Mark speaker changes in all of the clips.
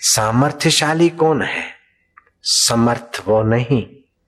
Speaker 1: सामर्थ्यशाली कौन है? समर्थ वो नहीं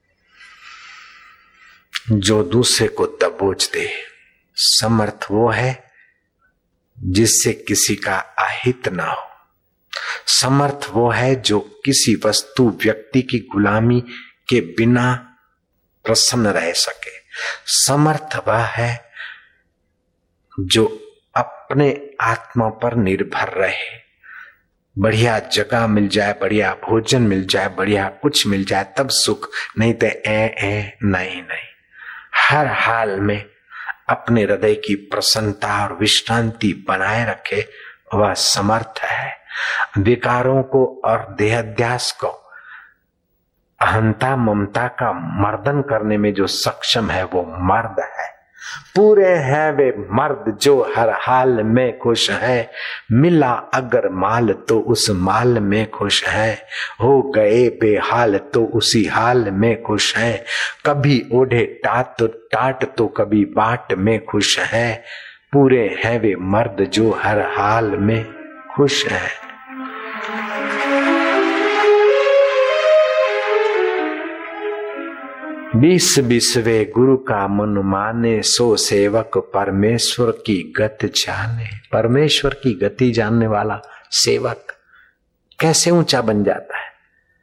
Speaker 1: जो दूसरे को दबोच दे। समर्थ वो है जिससे किसी का अहित ना हो। समर्थ वो है जो किसी वस्तु व्यक्ति की गुलामी के बिना प्रसन्न रह सके। समर्थ वह है जो अपने आत्मा पर निर्भर रहे। बढ़िया जगह मिल जाए, बढ़िया भोजन मिल जाए, बढ़िया कुछ मिल जाए तब सुख, नहीं तो नहीं। हर हाल में अपने हृदय की प्रसन्नता और विश्रांति बनाए रखे, वह समर्थ है। विकारों को और देहाध्यास को, अहंता ममता का मर्दन करने में जो सक्षम है वो मर्द है। पूरे हैं वे मर्द जो हर हाल में खुश है। मिला अगर माल तो उस माल में खुश है। हो गए बेहाल तो उसी हाल में खुश है। कभी ओढ़े टाट तो कभी बाट में खुश है। पूरे हैं वे मर्द जो हर हाल में खुश है। बीसवे गुरु का मन माने, सो सेवक परमेश्वर की गत जाने। परमेश्वर की गति जानने वाला सेवक कैसे ऊंचा बन जाता है?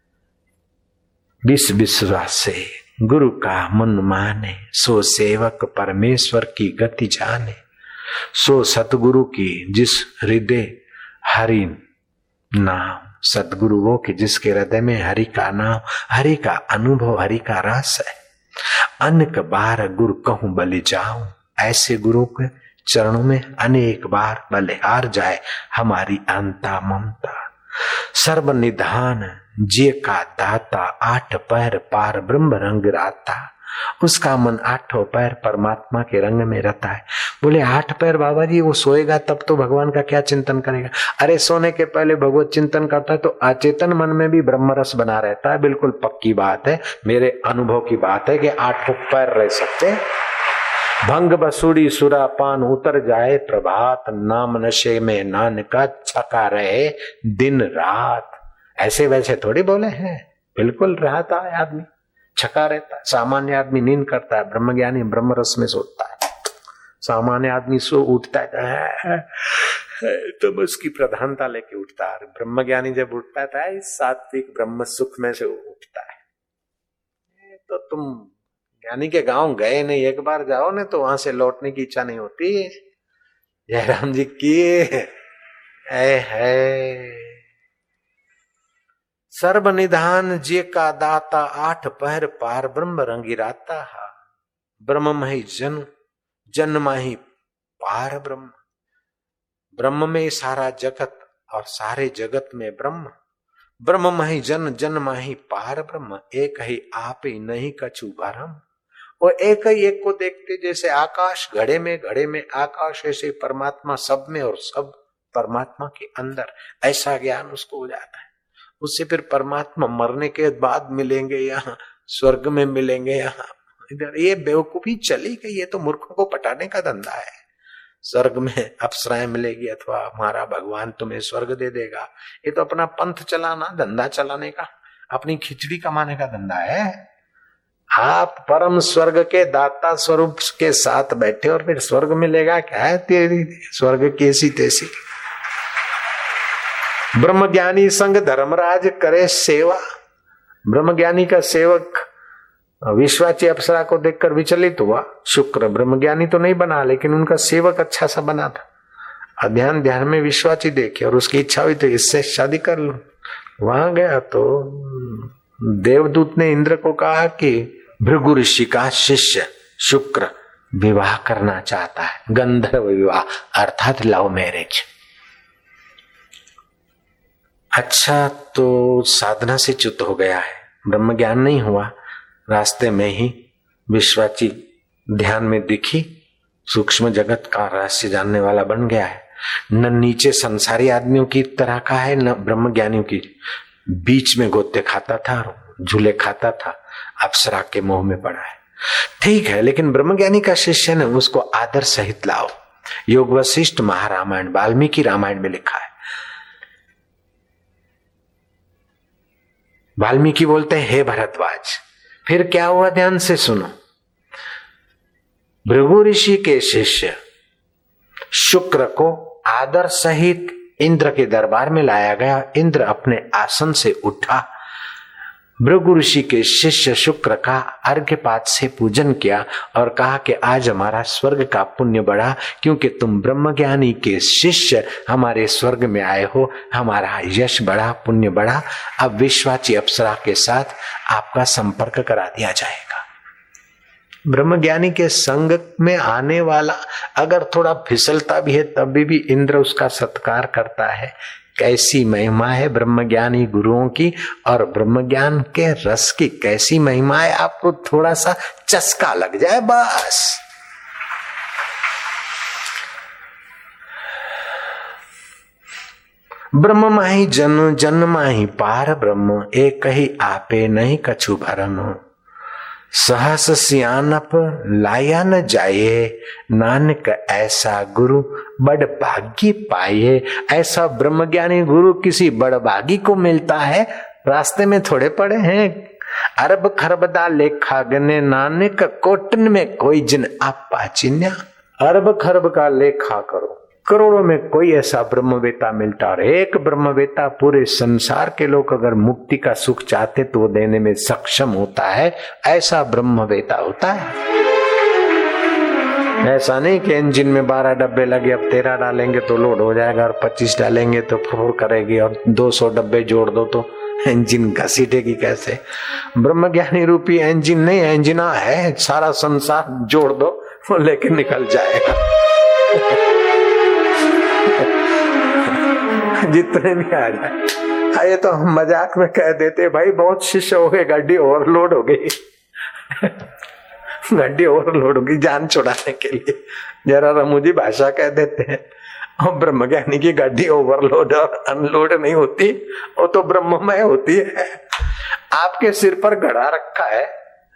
Speaker 1: 20 से गुरु का मन माने, सो सेवक परमेश्वर की गति जाने। सो सतगुरु की जिस हृदय हरि नाम, सतगुरु वो कि जिसके हृदय में हरि का नाम, हरि का अनुभव, हरि का रस है। अनेक बार गुरु कहूं बलि जाऊं, ऐसे गुरु के चरणों में अनेक बार बलिहार जाए हमारी अंता ममता। सर्वनिधान जे का दाता, 8 पैर पार ब्रह्म रंग राता। उसका मन 8 पैर परमात्मा के रंग में रहता है। बोले 8 पैर बाबा जी, वो सोएगा तब तो भगवान का क्या चिंतन करेगा? अरे सोने के पहले भगवत चिंतन करता है तो अचेतन मन में भी ब्रह्म रस बना रहता है। बिल्कुल पक्की बात है, मेरे अनुभव की बात है कि 8 पैर रह सकते। भंग बसुड़ी सुरा पान उतर जाए, प्रभात नाम नशे में नानका छका रहे दिन रात। ऐसे वैसे थोड़ी बोले हैं, बिल्कुल रहता है आदमी, छका रहता है। सामान्य आदमी नींद करता है, ब्रह्मज्ञानी ब्रह्म रस में सोता है। सामान्य आदमी सो उठता है तो उसकी प्रधानता लेके उठता है। ब्रह्मज्ञानी जब उठता है सात्विक ब्रह्म सुख में से उठता है। तो तुम ज्ञानी के गांव गए नहीं, एक बार जाओ ना तो वहां से लौटने की इच्छा नहीं होती। जयराम जी की है सर्वनिधान जे का दाता, 8 पहर पार ब्रह्म रंगी राता। ब्रह्म मही जन माही पार ब्रह्म। ब्रह्म में सारा जगत और सारे जगत में ब्रह्म। ब्रह्म मही जन माही पार ब्रह्म। एक ही आप ही नहीं कछु भरम। वो एक ही एक को देखते, जैसे आकाश घड़े में आकाश, ऐसे परमात्मा सब में और सब परमात्मा के अंदर। ऐसा ज्ञान उसको हो जाता है। उससे फिर परमात्मा मरने के बाद मिलेंगे, यहाँ स्वर्ग में मिलेंगे, यहाँ इधर। ये बेवकूफी चली गई, ये तो मूर्खों को पटाने का धंधा है। स्वर्ग में अप्सराएं मिलेगी अथवा हमारा भगवान तुम्हें स्वर्ग दे देगा, ये तो अपना पंथ चलाना, धंधा चलाने का, अपनी खिचड़ी कमाने का धंधा है। आप परम स्वर्ग के दाता स्वरूप के साथ बैठे और फिर स्वर्ग मिलेगा क्या है? तेरी स्वर्ग कैसी तैसी। ब्रह्मज्ञानी संग धर्मराज करे सेवा। ब्रह्मज्ञानी का सेवक विश्वाची अप्सरा को देखकर विचलित हुआ। शुक्र ब्रह्मज्ञानी तो नहीं बना, लेकिन उनका सेवक अच्छा सा बना था। ध्यान में विश्वाची देखे और उसकी इच्छा हुई तो इससे शादी कर लूं। वहां गया तो देवदूत ने इंद्र को कहा कि भृगु ऋषि का शिष्य शुक्र विवाह करना चाहता है, गंधर्व विवाह अर्थात लव मैरिज। अच्छा, तो साधना से च्युत हो गया है, ब्रह्म ज्ञान नहीं हुआ। रास्ते में ही विश्वाची ध्यान में दिखी, सूक्ष्म जगत का रहस्य जानने वाला बन गया है। न नीचे संसारी आदमियों की तरह का है, न ब्रह्म ज्ञानियों की। बीच में गोते खाता था, झूले खाता था, अप्सरा के मोह में पड़ा है। ठीक है, लेकिन ब्रह्मज्ञानी का शिष्य ने उसको आदर सहित लाओ। योग वशिष्ठ महारामायण वाल्मीकि रामायण में लिखा है, वाल्मीकि बोलते हैं, हे भरद्वाज, फिर क्या हुआ, ध्यान से सुनो। भृगु ऋषि के शिष्य शुक्र को आदर सहित इंद्र के दरबार में लाया गया। इंद्र अपने आसन से उठा, भृगु ऋषि के शिष्य शुक्र का अर्घ्यपात से पूजन किया और कहा कि आज हमारा स्वर्ग का पुण्य बढ़ा, क्योंकि तुम ब्रह्मज्ञानी के शिष्य हमारे स्वर्ग में आए हो, हमारा यश बढ़ा, पुण्य बढ़ा। अब विश्वाची अप्सरा के साथ आपका संपर्क करा दिया जाएगा। ब्रह्मज्ञानी के संग में आने वाला अगर थोड़ा फिसलता भी है तभी भी इंद्र उसका सत्कार करता है। कैसी महिमा है ब्रह्मज्ञानी गुरुओं की, और ब्रह्मज्ञान के रस की कैसी महिमा है, आपको थोड़ा सा चस्का लग जाए बस। ब्रह्म माही जन, जन माही पार ब्रह्म, एक ही आपे नहीं कछु भरम। सहस सियानप लाया न जाए, नानक ऐसा गुरु बड़ भागी पाए। ऐसा ब्रह्मज्ञानी गुरु किसी बड़ भागी को मिलता है, रास्ते में थोड़े पड़े हैं। अरब खरबदा लेखा गने, नानक कोटन में कोई जिन आप पाचिन्या। अरब खरब का लेखा करो, करोड़ों में कोई ऐसा ब्रह्मवेता मिलता, और एक ब्रह्मवेता पूरे संसार के लोग अगर मुक्ति का सुख चाहते तो वो देने में सक्षम होता है। ऐसा ब्रह्मवेता होता है। ऐसा नहीं कि इंजन में 12 डब्बे लगे, अब 13 डालेंगे तो लोड हो जाएगा और 25 डालेंगे तो फुर करेगी और 200 डब्बे जोड़ दो तो इंजन घसीटेगी कैसे। ब्रह्मज्ञानी रूपी इंजन नहीं, इंजना है, सारा संसार जोड़ दो वो लेके निकल जाएगा। जितने भी आ जाए। ये तो हम मजाक में कह देते भाई बहुत शिष्य हो गए, गाड़ी ओवरलोड हो गई। गाड़ी ओवरलोड होगी जान छुड़ाने के लिए, जरा रमूजी भाषा कह देते हैं। और ब्रह्मज्ञानी की गाड़ी ओवरलोड और अनलोड नहीं होती, वो तो ब्रह्ममय होती है। आपके सिर पर घड़ा रखा है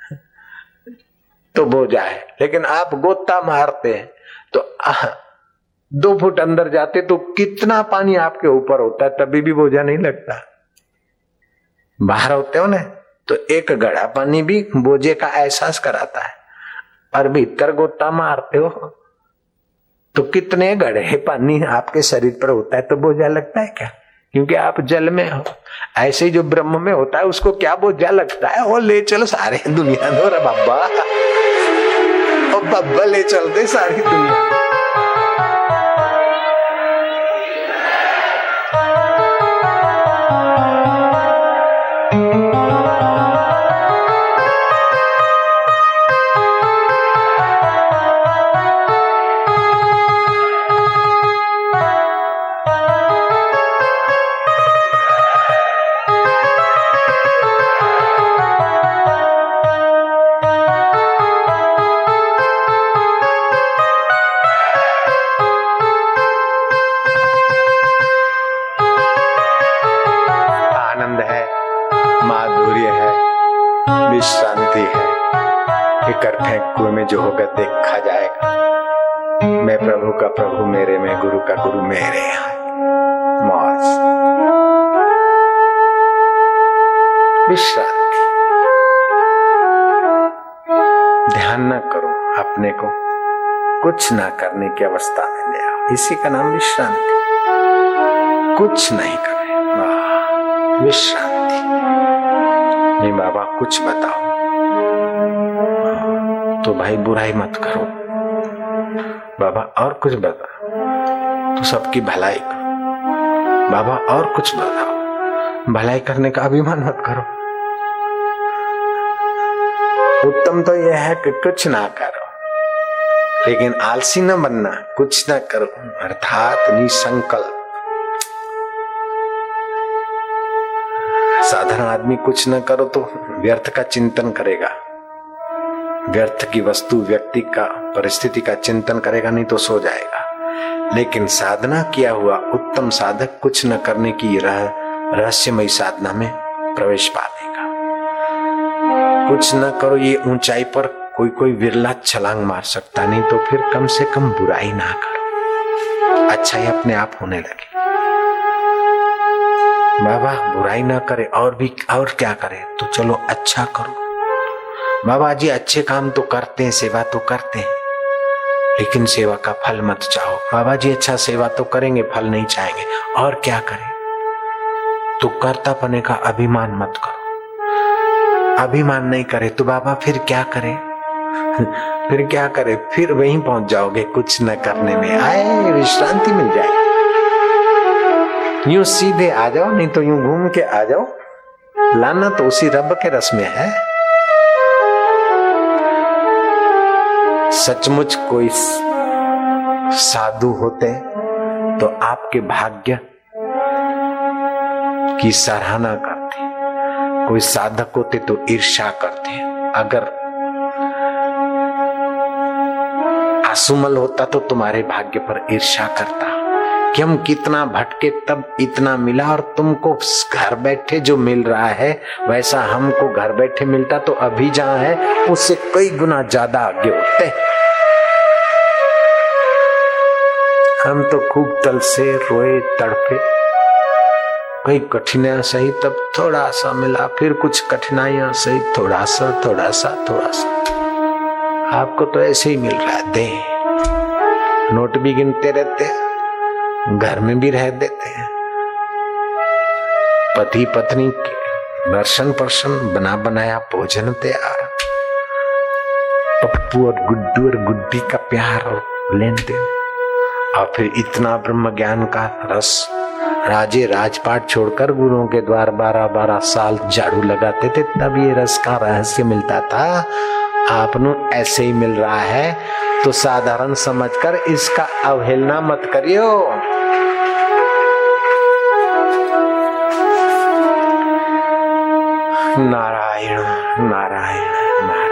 Speaker 1: तो बोझा है, लेकिन आप गोता मारते हैं तो 2 फुट अंदर जाते तो कितना पानी आपके ऊपर होता है, तभी भी बोझा नहीं लगता। बाहर होते हो ना तो एक घड़ा पानी भी बोझे का एहसास कराता है, और भीतर गोता मारते हो तो कितने घड़े पानी आपके शरीर पर होता है तो बोझा लगता है क्या? क्योंकि आप जल में हो। ऐसे ही जो ब्रह्म में होता है उसको क्या बोझा लगता है? वो ले चलो सारे दुनिया में, और बाबा और बाबा ले चलते सारी दुनिया। विश्रांति है, इकर फेंक कुएं में जो होगा देखा जाएगा। मैं प्रभु का प्रभु मेरे में, गुरु का गुरु मेरे यहाँ। मौज विश्रांति, ध्यान न करो अपने को, कुछ ना करने की अवस्था में ले आओ, इसी का नाम विश्रांति। कुछ नहीं करे, विश्रांति। नहीं बाबा कुछ बताओ, तो भाई बुराई मत करो। बाबा और कुछ बताओ तो सबकी भलाई करो। बाबा और कुछ बताओ, भलाई करने का अभिमान मत करो। उत्तम तो यह है कि कुछ ना करो, लेकिन आलसी न बनना, कुछ ना करो अर्थात निसंकल्प। साधारण आदमी कुछ न करो तो व्यर्थ का चिंतन करेगा, व्यर्थ की वस्तु, व्यक्ति का, परिस्थिति का चिंतन करेगा, नहीं तो सो जाएगा। लेकिन साधना किया हुआ उत्तम साधक कुछ न करने की रहस्यमयी साधना में प्रवेश पा लेगा। कुछ न करो, ये ऊंचाई पर कोई कोई विरला छलांग मार सकता, नहीं तो फिर कम से कम बुराई ना करो, अच्छाई अपने आप होने लगे। बाबा बुराई ना करे और भी और क्या करे, तो चलो अच्छा करो। बाबा जी अच्छे काम तो करते हैं, सेवा तो करते हैं, लेकिन सेवा का फल मत चाहो। बाबा जी अच्छा सेवा तो करेंगे, फल नहीं चाहेंगे, और क्या करें? तो कर्तापने का अभिमान मत करो। अभिमान नहीं करे तो बाबा फिर क्या करे? फिर क्या करे? फिर वहीं पहुंच जाओगे, कुछ न करने में आए विश्रांति मिल जाए। यूं सीधे आ जाओ, नहीं तो यूं घूम के आ जाओ। लाना तो उसी रब के रस में है। सचमुच कोई साधु होते तो आपके भाग्य की सराहना करते, कोई साधक होते तो ईर्ष्या करते। अगर आसुमल होता तो तुम्हारे भाग्य पर ईर्ष्या करता कि हम कितना भटके तब इतना मिला, और तुमको घर बैठे जो मिल रहा है वैसा हमको घर बैठे मिलता तो अभी जहां है उससे कई गुना ज्यादा आगे होते। हम तो खूब तल से रोए, तड़पे, कई कठिनाइयां सही तब थोड़ा सा मिला, फिर कुछ कठिनाइयां सही, थोड़ा सा थोड़ा सा थोड़ा सा। आपको तो ऐसे ही मिल रहा है, दे नोट भी गिनते रहते हैं, घर में भी रह देते हैं, पति पत्नी के दर्शन पर्शन, बना बनाया भोजन तैयार, पप्पू और गुड्डू और गुड्डी का प्यार और लेन देन, और फिर इतना ब्रह्म ज्ञान का रस। राजे राजपाट छोड़कर गुरुओं के द्वार 12-12 साल झाड़ू लगाते थे, तब ये रस का रहस्य मिलता था। आपनु ऐसे ही मिल रहा है तो साधारण समझकर इसका अवहेलना मत करियो। नारायण नारायण नारायण।